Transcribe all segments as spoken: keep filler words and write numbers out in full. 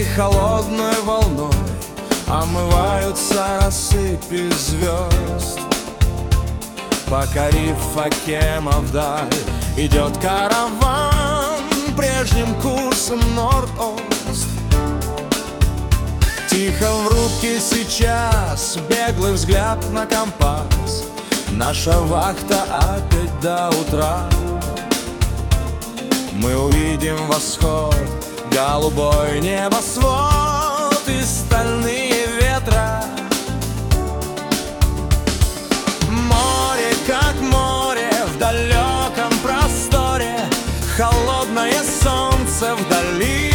холодной волной омываются рассыпи звезд. Покорив Факема вдаль, идет караван прежним курсом норд-ост. Тихо в рубке сейчас беглый взгляд на компас. Наша вахта опять до утра. Мы увидим восход, голубой небосвод и стальные ветра. Море, как море в далеком просторе, холодное солнце вдали.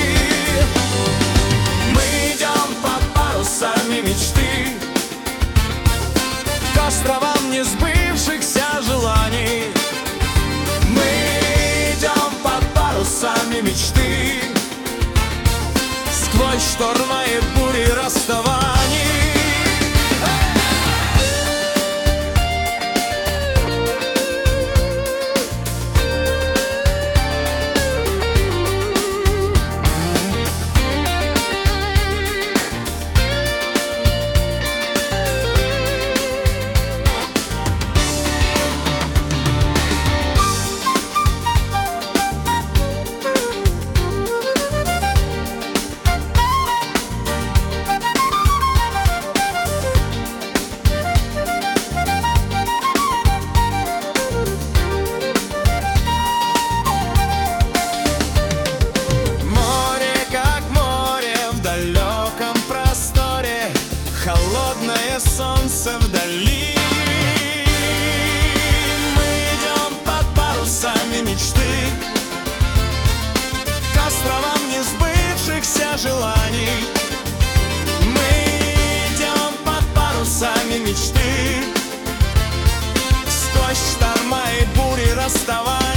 Мы идем под парусами мечты к островам несбывшихся желаний. Мы идем под парусами мечты сквозь шторма и бури расставаний. Холодное солнце вдали. Мы идем под парусами мечты к островам несбывшихся желаний. Мы идем под парусами мечты сквозь шторма и бури расставаний.